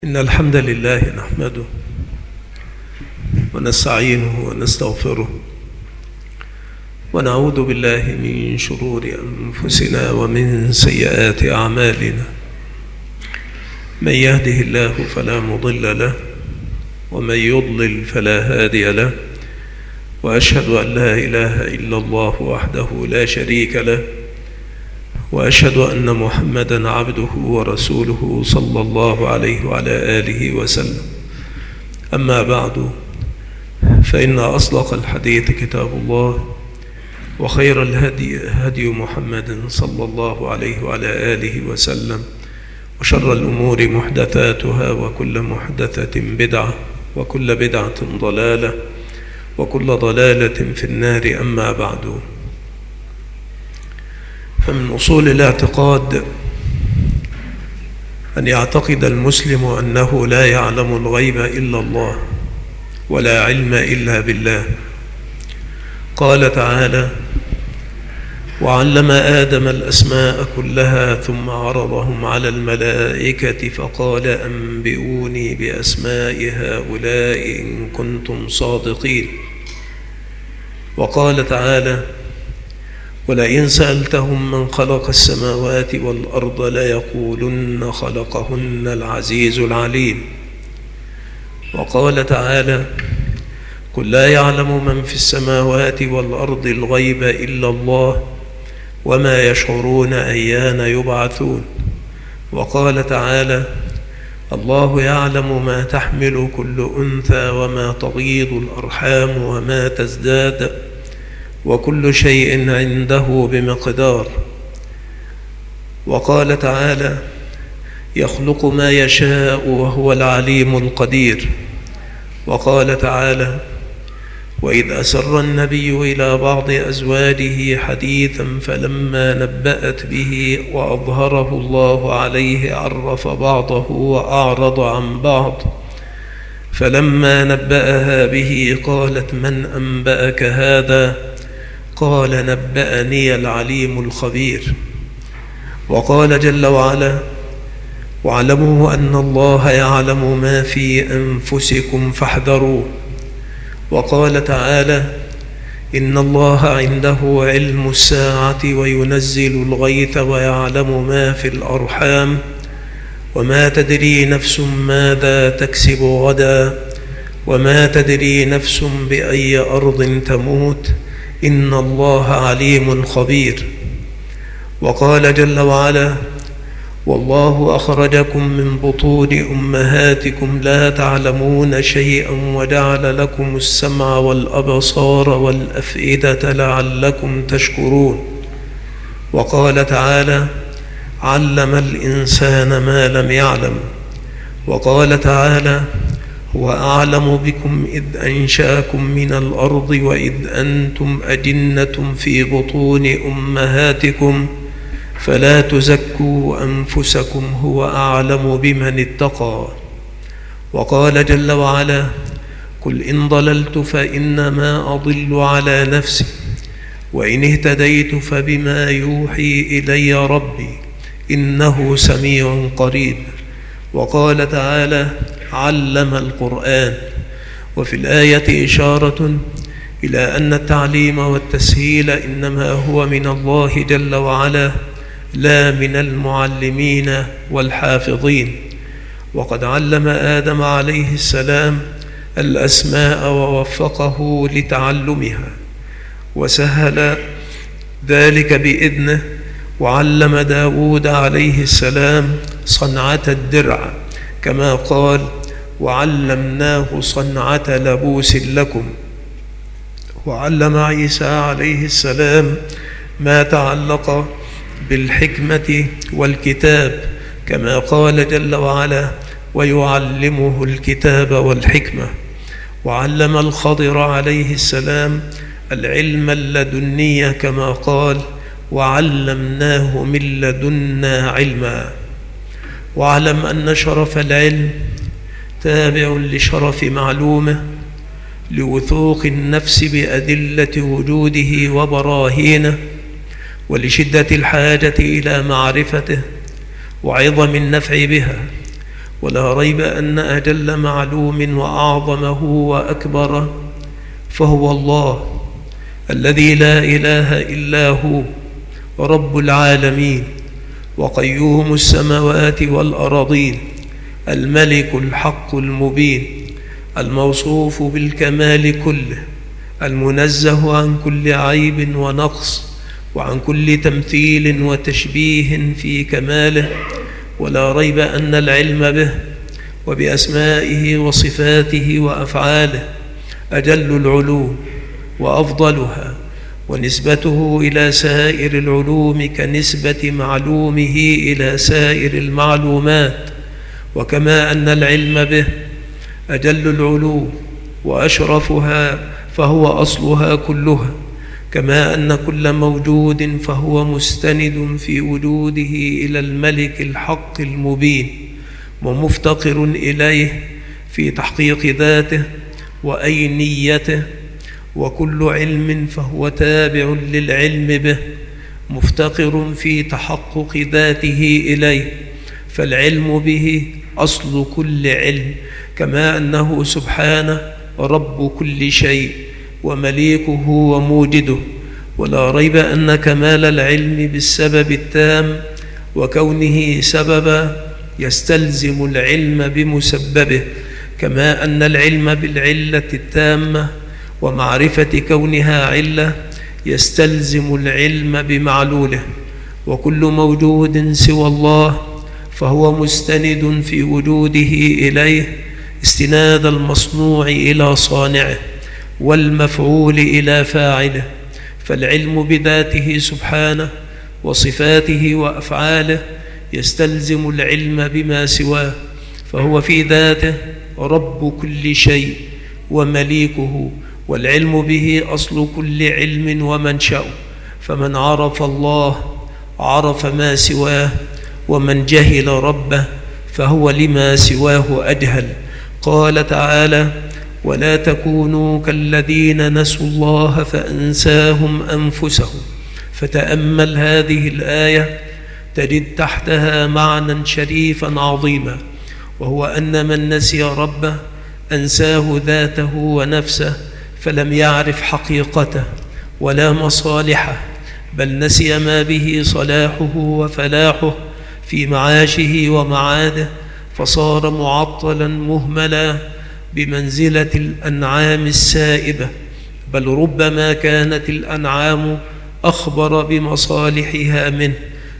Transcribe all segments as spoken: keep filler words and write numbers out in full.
إن الحمد لله نحمده ونستعينه ونستغفره ونعوذ بالله من شرور أنفسنا ومن سيئات أعمالنا. من يهده الله فلا مضل له ومن يضلل فلا هادي له، وأشهد أن لا إله إلا الله وحده لا شريك له، وأشهد أن محمدًا عبده ورسوله صلى الله عليه وعلى آله وسلم. أما بعد، فإن أصدق الحديث كتاب الله، وخير الهدي هدي محمد صلى الله عليه وعلى آله وسلم، وشر الأمور محدثاتها، وكل محدثة بدعة، وكل بدعة ضلالة، وكل ضلالة في النار. أما بعد، فمن أصول الاعتقاد أن يعتقد المسلم أنه لا يعلم الغيب إلا الله، ولا علم إلا بالله. قال تعالى: وعلم آدم الأسماء كلها ثم عرضهم على الملائكة فقال أنبئوني بأسماء هؤلاء إن كنتم صادقين. وقال تعالى: ولئن سألتهم من خلق السماوات والأرض ليقولن خلقهن العزيز العليم. وقال تعالى: قل لا يعلم من في السماوات والأرض الغيب إلا الله وما يشعرون أيان يبعثون. وقال تعالى: الله يعلم ما تحمل كل أنثى وما تغيض الأرحام وما تزداد، وكل شيء عنده بمقدار. وقال تعالى: يخلق ما يشاء وهو العليم القدير. وقال تعالى: وإذ أسر النبي إلى بعض أزواجه حديثا فلما نبأت به وأظهره الله عليه عرف بعضه وأعرض عن بعض، فلما نبأها به قالت من أنبأك هذا؟ قال نبأني العليم الخبير. وقال جل وعلا: واعلموا أن الله يعلم ما في أنفسكم فاحذروه. وقال تعالى: إن الله عنده علم الساعة وينزل الغيث ويعلم ما في الأرحام وما تدري نفس ماذا تكسب غدا وما تدري نفس بأي أرض تموت إن الله عليم خبير. وقال جل وعلا: والله أخرجكم من بطون أمهاتكم لا تعلمون شيئا وجعل لكم السمع والأبصار والأفئدة لعلكم تشكرون. وقال تعالى: علم الإنسان ما لم يعلم. وقال تعالى: هو أعلم بكم إذ أنشأكم من الأرض وإذ أنتم أجنة في بطون أمهاتكم فلا تزكوا أنفسكم هو أعلم بمن اتقى. وقال جل وعلا: قل إن ضللت فإنما أضل على نفسي وإن اهتديت فبما يوحي إلي ربي إنه سميع قريب. وقال تعالى: علم القرآن. وفي الآية إشارة إلى أن التعليم والتسهيل إنما هو من الله جل وعلا لا من المعلمين والحافظين. وقد علم آدم عليه السلام الأسماء ووفقه لتعلمها وسهل ذلك بإذنه. وعلم داود عليه السلام صنعة الدرع كما قال: وعلمناه صنعة لبوس لكم. وعلم عيسى عليه السلام ما تعلق بالحكمة والكتاب كما قال جل وعلا: ويعلمه الكتاب والحكمة. وعلم الخضر عليه السلام العلم اللدني كما قال: وعلمناه من لدنا علما. واعلم أن شرف العلم تابع لشرف معلومه، لوثوق النفس بأدلة وجوده وبراهينه، ولشدة الحاجة إلى معرفته وعظم النفع بها، ولا ريب أن أجل معلوم وأعظمه وأكبر فهو الله الذي لا إله إلا هو، رب العالمين وقيوم السماوات والأراضين، الملك الحق المبين، الموصوف بالكمال كله، المنزه عن كل عيب ونقص وعن كل تمثيل وتشبيه في كماله. ولا ريب أن العلم به وبأسمائه وصفاته وأفعاله أجل العلوم وأفضلها، ونسبته إلى سائر العلوم كنسبة معلومه إلى سائر المعلومات. وكما أن العلم به أجل العلوم وأشرفها فهو أصلها كلها، كما أن كل موجود فهو مستند في وجوده إلى الملك الحق المبين ومفتقر إليه في تحقيق ذاته وأينيته. وكل علم فهو تابع للعلم به مفتقر في تحقق ذاته إليه، فالعلم به أصل كل علم، كما أنه سبحانه رب كل شيء ومليكه وموجده. ولا ريب أن كمال العلم بالسبب التام وكونه سببا يستلزم العلم بمسببه، كما أن العلم بالعلة التامة ومعرفة كونها علة يستلزم العلم بمعلوله. وكل موجود سوى الله فهو مستند في وجوده إليه استناد المصنوع إلى صانعه والمفعول إلى فاعله، فالعلم بذاته سبحانه وصفاته وأفعاله يستلزم العلم بما سواه، فهو في ذاته رب كل شيء ومليكه، والعلم به أصل كل علم ومنشأه. فمن عرف الله عرف ما سواه، ومن جهل ربه فهو لما سواه أجهل. قال تعالى: ولا تكونوا كالذين نسوا الله فأنساهم أنفسهم. فتأمل هذه الآية تجد تحتها معنى شريفا عظيما، وهو أن من نسي ربه أنساه ذاته ونفسه، فلم يعرف حقيقته ولا مصالحه، بل نسي ما به صلاحه وفلاحه في معاشه ومعاده، فصار معطلا مهملا بمنزلة الأنعام السائبة. بل ربما كانت الأنعام أخبر بمصالحها منه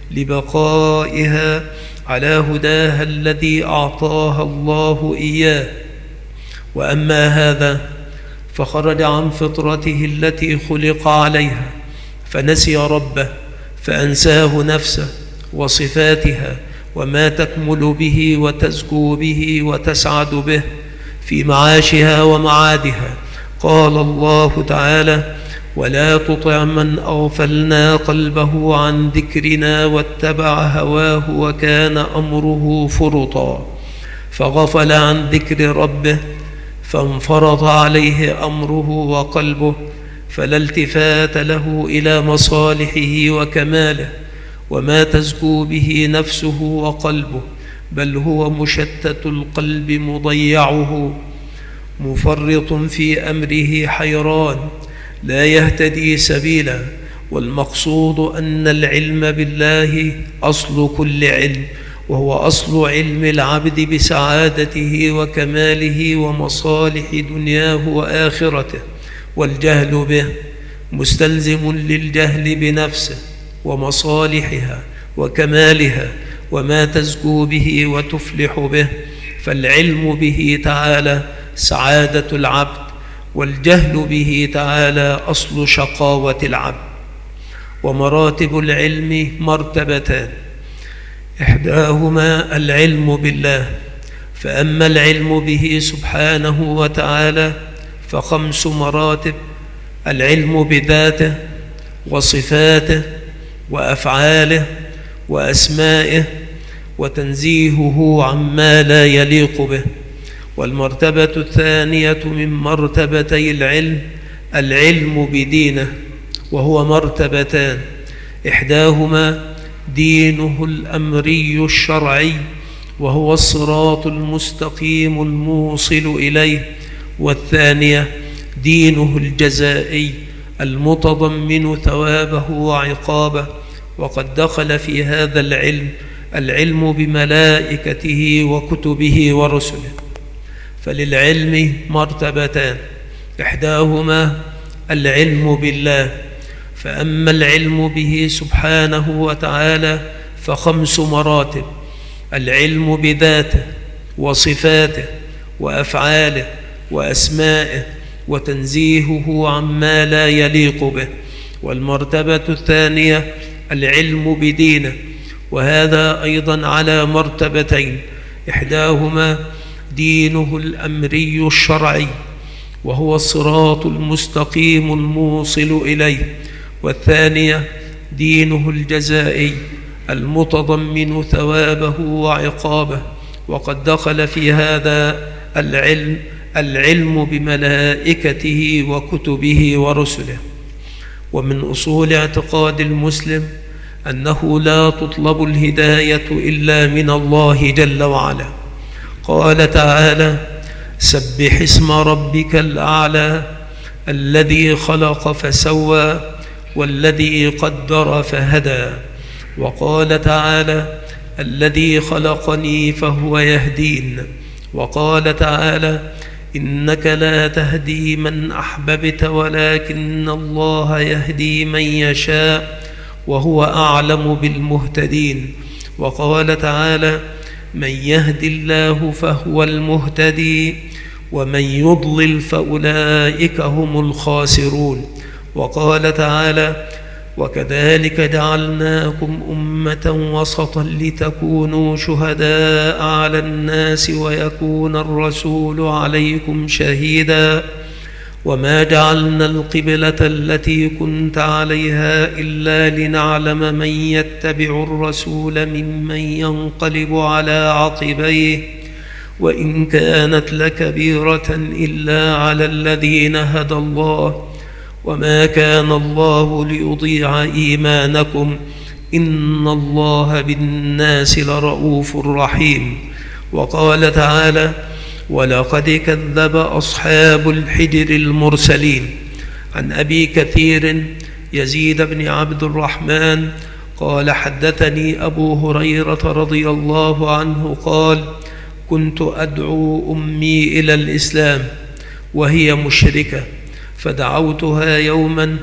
لبقائها على هداها الذي أعطاها الله إياه. وأما هذا فخرج عن فطرته التي خلق عليها، فنسي ربه فأنساه نفسه وصفاتها وما تكمل به وتزكو به وتسعد به في معاشها ومعادها. قال الله تعالى: ولا تطع من أغفلنا قلبه عن ذكرنا واتبع هواه وكان أمره فرطا. فغفل عن ذكر ربه فانفرط عليه أمره وقلبه، فلا التفات له إلى مصالحه وكماله وما تزكو به نفسه وقلبه، بل هو مشتت القلب مضيعه مفرط في أمره حيران لا يهتدي سبيلا. والمقصود أن العلم بالله أصل كل علم، وهو أصل علم العبد بسعادته وكماله ومصالح دنياه وآخرته. والجهل به مستلزم للجهل بنفسه ومصالحها وكمالها وما تزكو به وتفلح به، فالعلم به تعالى سعادة العبد، والجهل به تعالى أصل شقاوة العبد. ومراتب العلم مرتبتان، إحداهما العلم بالله، فأما العلم به سبحانه وتعالى فخمس مراتب: العلم بذاته وصفاته وأفعاله وأسمائه وتنزيهه عما لا يليق به. والمرتبة الثانية من مرتبتي العلم العلم بدينه، وهو مرتبتان: إحداهما دينه الأمري الشرعي، وهو الصراط المستقيم الموصل إليه، والثانية دينه الجزائي المتضمن ثوابه وعقابه. وقد دخل في هذا العلم العلم بملائكته وكتبه ورسله. فللعلم مرتبتان، إحداهما العلم بالله، فأما العلم به سبحانه وتعالى فخمس مراتب: العلم بذاته وصفاته وأفعاله وأسمائه وتنزيهه عما لا يليق به. والمرتبة الثانية العلم بدينه، وهذا أيضا على مرتبتين: إحداهما دينه الأمري الشرعي وهو الصراط المستقيم الموصل إليه، والثانية دينه الجزائي المتضمن ثوابه وعقابه. وقد دخل في هذا العلم العلم بملائكته وكتبه ورسله. ومن أصول اعتقاد المسلم أنه لا تطلب الهداية إلا من الله جل وعلا. قال تعالى: سبح اسم ربك الأعلى الذي خلق فسوى والذي قدر فهدى. وقال تعالى: الذي خلقني فهو يهدين. وقال تعالى: إنك لا تهدي من أحببت ولكن الله يهدي من يشاء وهو أعلم بالمهتدين. وقال تعالى: من يهد الله فهو المهتدي ومن يضلل فأولئك هم الخاسرون. وقال تعالى: وكذلك جعلناكم أمة وسطا لتكونوا شهداء على الناس ويكون الرسول عليكم شهيدا وما جعلنا القبلة التي كنت عليها إلا لنعلم من يتبع الرسول ممن ينقلب على عقبيه وإن كانت لكبيرة إلا على الذين هدى الله وما كان الله ليضيع إيمانكم إن الله بالناس لرؤوف رحيم. وقال تعالى: ولقد كذب أصحاب الحجر المرسلين. عن أبي كثير يزيد بن عبد الرحمن قال: حدثني أبو هريرة رضي الله عنه قال: كنت أدعو أمي إلى الإسلام وهي مشركة، فدعوتها يوما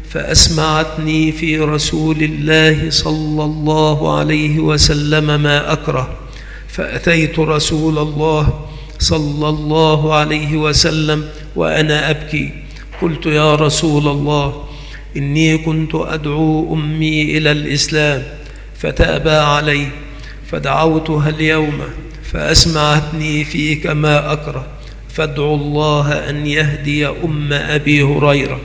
فأسمعتني في رسول الله صلى الله عليه وسلم ما أكره، فأتيت رسول الله صلى الله عليه وسلم وأنا أبكي، قلت: يا رسول الله، إني كنت أدعو أمي إلى الإسلام فتأبى علي، فدعوتها اليوم فأسمعتني فيك ما أكره، فادعوا الله أن يهدي أم أبي هريرة.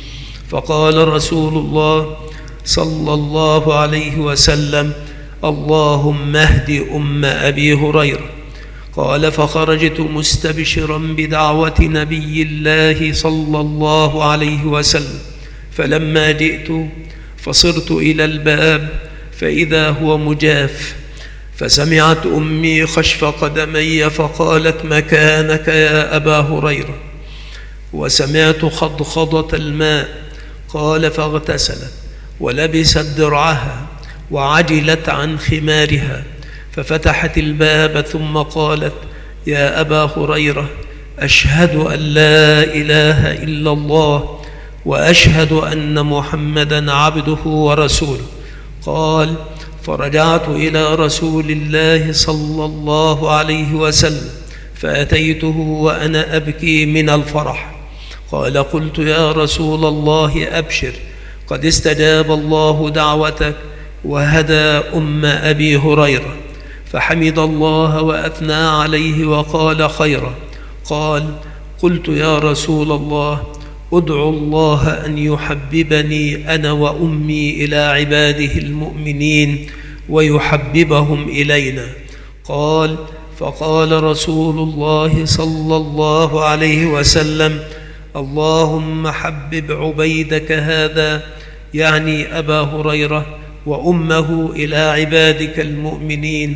فقال رسول الله صلى الله عليه وسلم: اللهم اهد أم أبي هريرة. قال: فخرجت مستبشرا بدعوة نبي الله صلى الله عليه وسلم، فلما جئت فصرت إلى الباب فإذا هو مجاف، فسمعت أمي خشف قدمي فقالت: مكانك يا أبا هريرة. وسمعت خضخضة الماء. قال: فاغتسلت ولبست درعها وعجلت عن خمارها، ففتحت الباب ثم قالت: يا أبا هريرة، أشهد أن لا إله إلا الله وأشهد أن محمدا عبده ورسوله. قال: فرجعت إلى رسول الله صلى الله عليه وسلم فأتيته وأنا أبكي من الفرح. قال: قلت: يا رسول الله، أبشر، قد استجاب الله دعوتك وهدى أم أبي هريرة. فحمد الله وأثنى عليه وقال خيرا. قال: قلت: يا رسول الله، ادعو الله أن يحببني أنا وأمي إلى عباده المؤمنين ويحببهم إلينا. قال: فقال رسول الله صلى الله عليه وسلم: اللهم حبب عبيدك هذا، يعني أبا هريرة، وأمه إلى عبادك المؤمنين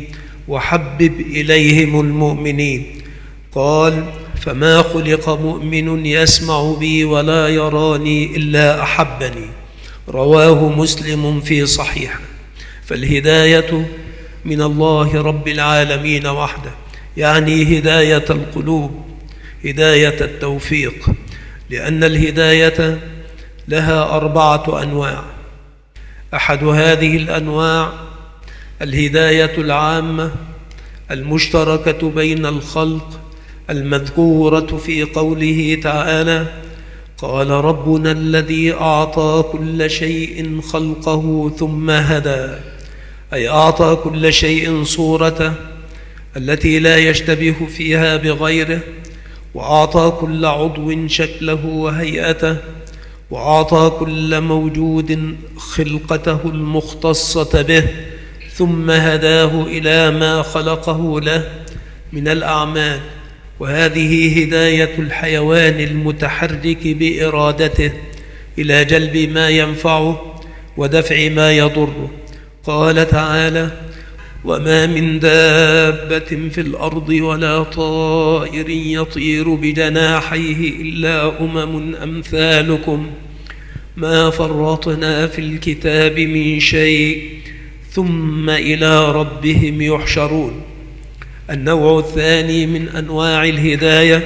وحبب إليهم المؤمنين. قال: فما خلق مؤمن يسمع بي ولا يراني إلا أحبني. رواه مسلم في صحيحه. فالهداية من الله رب العالمين وحده، يعني هداية القلوب، هداية التوفيق، لأن الهداية لها أربعة أنواع. أحد هذه الأنواع الهداية العامة المشتركة بين الخلق المذكورة في قوله تعالى: قال ربنا الذي أعطى كل شيء خلقه ثم هدى، أي أعطى كل شيء صورته التي لا يشتبه فيها بغيره، وأعطى كل عضو شكله وهيئته، وأعطى كل موجود خلقته المختصة به، ثم هداه إلى ما خلقه له من الأعمال. وهذه هداية الحيوان المتحرك بإرادته إلى جلب ما ينفعه ودفع ما يضره. قال تعالى: وما من دابة في الأرض ولا طائر يطير بجناحيه إلا أمم أمثالكم ما فرطنا في الكتاب من شيء ثم إلى ربهم يحشرون. النوع الثاني من أنواع الهداية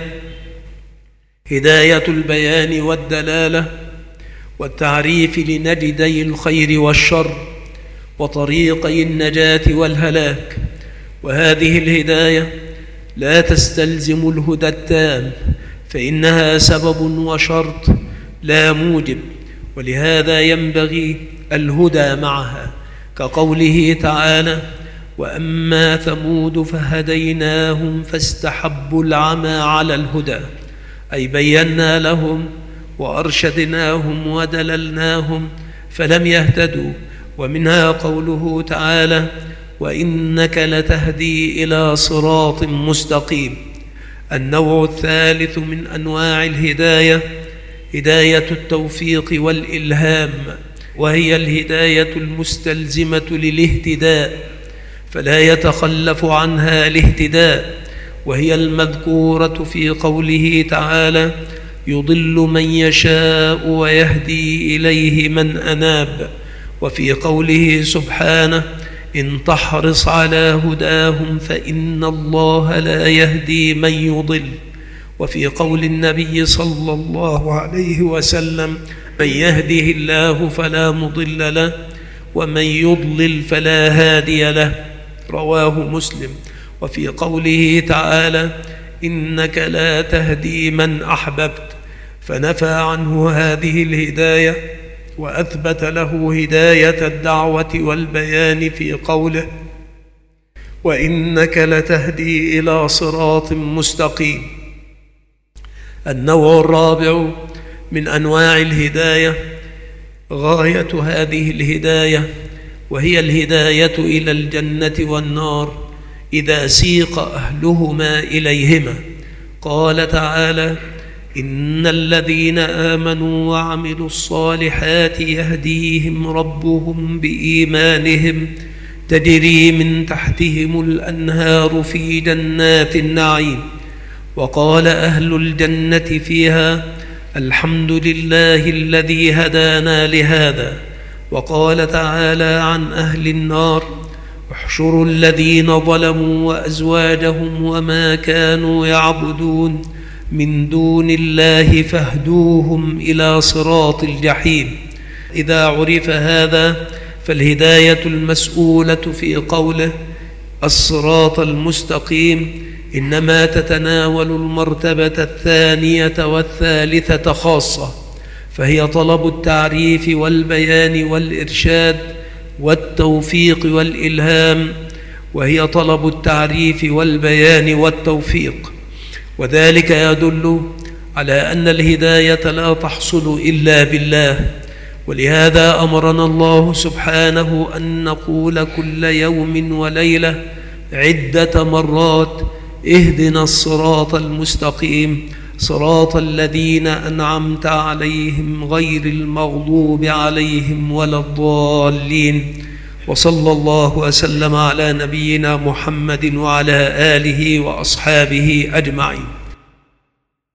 هداية البيان والدلالة والتعريف لنجدي الخير والشر وطريقي النجاة والهلاك. وهذه الهداية لا تستلزم الهدى التام، فإنها سبب وشرط لا موجب، ولهذا ينبغي الهدى معها، كقوله تعالى: وأما ثمود فهديناهم فاستحبوا العمى على الهدى، أي بينا لهم وأرشدناهم ودللناهم فلم يهتدوا. ومنها قوله تعالى: وإنك لتهدي إلى صراط مستقيم. النوع الثالث من أنواع الهداية هداية التوفيق والإلهام، وهي الهداية المستلزمة للاهتداء فلا يتخلف عنها الاهتداء، وهي المذكورة في قوله تعالى: يضل من يشاء ويهدي إليه من أناب. وفي قوله سبحانه: إن تحرص على هداهم فإن الله لا يهدي من يضل. وفي قول النبي صلى الله عليه وسلم: من يهده الله فلا مضل له ومن يضلل فلا هادي له. رواه مسلم. وفي قوله تعالى: إنك لا تهدي من أحببت، فنفى عنه هذه الهداية وأثبت له هداية الدعوة والبيان في قوله: وإنك لتهدي إلى صراط مستقيم. النوع الرابع من أنواع الهداية غاية هذه الهداية، وهي الهداية إلى الجنة والنار إذا سيق أهلهما إليهما. قال تعالى: إن الذين آمنوا وعملوا الصالحات يهديهم ربهم بإيمانهم تجري من تحتهم الأنهار في جنات النعيم. وقال أهل الجنة فيها: الحمد لله الذي هدانا لهذا. وقال تعالى عن أهل النار: احشروا الذين ظلموا وأزواجهم وما كانوا يعبدون من دون الله فاهدوهم إلى صراط الجحيم. إذا عرف هذا فالهداية المسؤولة في قوله الصراط المستقيم إنما تتناول المرتبة الثانية والثالثة خاصة، فهي طلب التعريف والبيان والإرشاد والتوفيق والإلهام، وهي طلب التعريف والبيان والتوفيق. وذلك يدل على أن الهداية لا تحصل إلا بالله، ولهذا أمرنا الله سبحانه أن نقول كل يوم وليلة عدة مرات: اهدنا الصراط المستقيم صراط الذين أنعمت عليهم غير المغضوب عليهم ولا الضالين. وصلى الله وسلم على نبينا محمد وعلى آله وأصحابه أجمعين.